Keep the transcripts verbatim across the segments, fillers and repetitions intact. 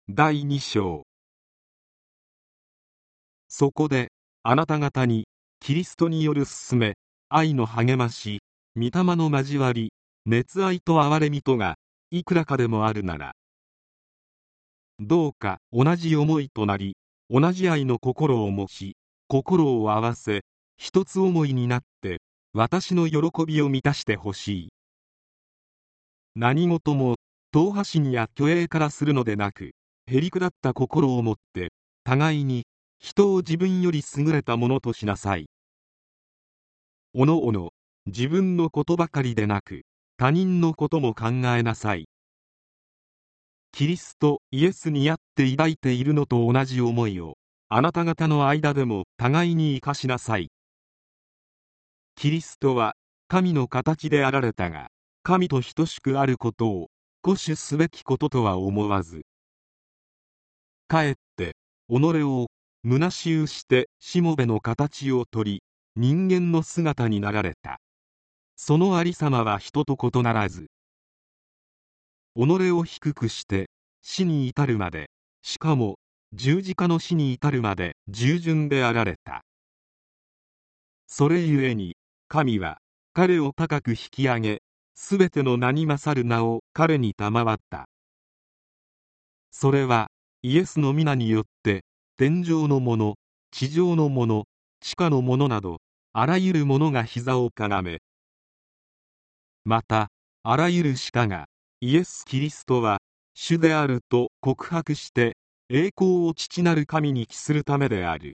だいに章。そこであなた方にキリストによる勧め、愛の励まし、御霊の交わり、熱愛と憐れみとがいくらかでもあるなら、どうか同じ思いとなり、同じ愛の心を持ち、心を合わせ、一つ思いになって私の喜びを満たしてほしい。何事も党派心や虚栄からするのでなく、へりくだった心を持って互いに人を自分より優れたものとしなさい。おのおの自分のことばかりでなく他人のことも考えなさい。キリストイエスにあって抱いているのと同じ思いをあなた方の間でも互いに生かしなさい。キリストは神の形であられたが、神と等しくあることを固守すべきこととは思わず、かえって己を虚しゅうしてしもべの形をとり、人間の姿になられた。そのありさまは人と異ならず、己を低くして死に至るまで、しかも十字架の死に至るまで従順であられた。それゆえに神は彼を高く引き上げ、すべての名に勝る名を彼に賜った。それはイエスの皆によって天上のもの、地上のもの、地下のものなどあらゆるものが膝をかがめ、またあらゆる舌がイエス・キリストは主であると告白して栄光を父なる神に帰するためである。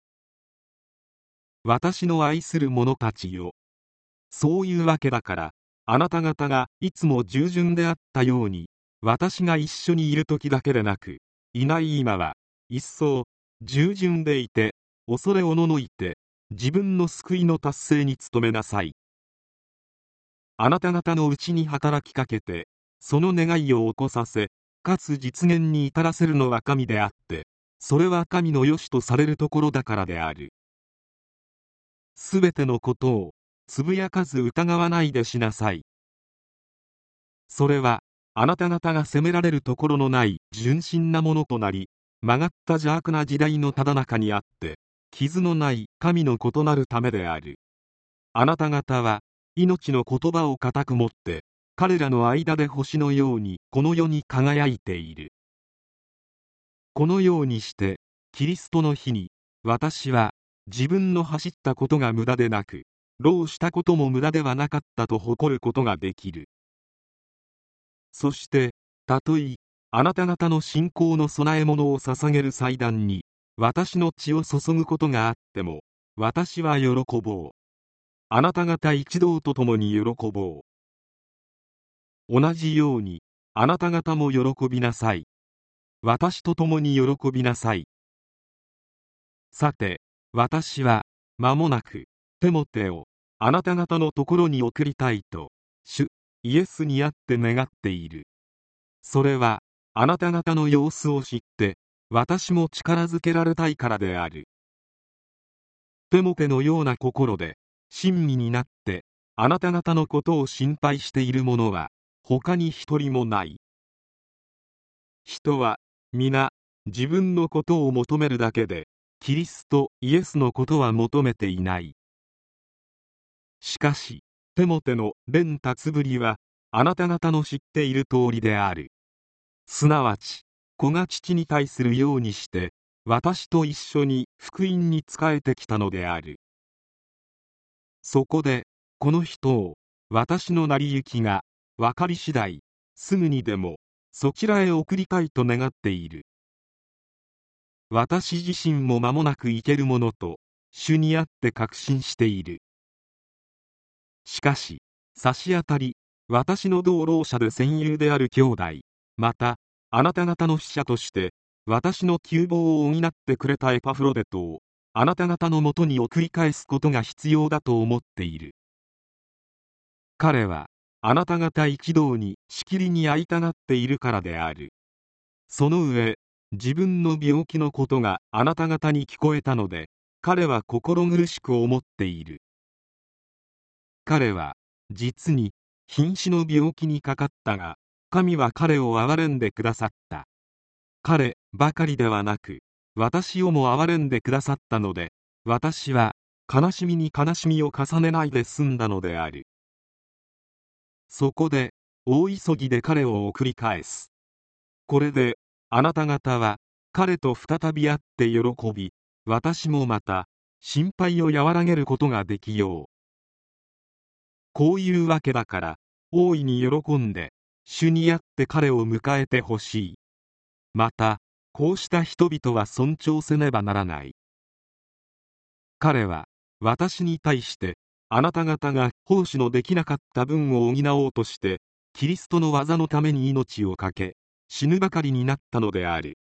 私の愛する者たちよ、そういうわけだからあなた方がいつも従順であったように、私が一緒にいる時だけでなくいない今は一層従順でいて、恐れおののいて自分の救いの達成に努めなさい。あなた方のうちに働きかけてその願いを起こさせ、かつ実現に至らせるのは神であって、それは神の良しとされるところだからである。すべてのことをつぶやかず疑わないでしなさい。それはあなた方が責められるところのない純真なものとなり、曲がった邪悪な時代のただ中にあって傷のない神の異なるためである。あなた方は命の言葉を固く持って彼らの間で星のようにこの世に輝いている。このようにしてキリストの日に私は自分の走ったことが無駄でなく、労したことも無駄ではなかったと誇ることができる。そしてたとえあなた方の信仰の供え物を捧げる祭壇に私の血を注ぐことがあっても、私は喜ぼう。あなた方一同と共に喜ぼう。同じようにあなた方も喜びなさい。私と共に喜びなさい。さて私は間もなくテモテをあなた方のところに送りたいと主イエスにあって願っている。それはあなた方の様子を知って私も力づけられたいからである。テモテのような心で親身になってあなた方のことを心配している者は他に一人もない。人は皆自分のことを求めるだけでキリストイエスのことは求めていない。しかしテモテの伝達ぶりはあなた方の知っている通りである。すなわち子が父に対するようにして私と一緒に福音に仕えてきたのである。そこでこの人を私の成り行きが分かり次第すぐにでもそちらへ送りたいと願っている。私自身も間もなく行けるものと主にあって確信している。しかし差し当たり私の同労者で戦友である兄弟、またあなた方の使者として私の窮乏を補ってくれたエパフロデトをあなた方のもとに送り返すことが必要だと思っている。彼はあなた方一同にしきりに会いたがっているからである。その上自分の病気のことがあなた方に聞こえたので彼は心苦しく思っている。彼は実に瀕死の病気にかかったが神は彼を憐れんでくださった。彼ばかりではなく、私をも憐れんでくださったので、私は悲しみに悲しみを重ねないで済んだのである。そこで大急ぎで彼を送り返す。これであなた方は彼と再び会って喜び、私もまた心配を和らげることができよう。こういうわけだから、大いに喜んで主にあって彼を迎えてほしい。またこうした人々は尊重せねばならない。彼は私に対して、あなた方が奉仕のできなかった分を補おうとしてキリストの技のために命を懸け死ぬばかりになったのである。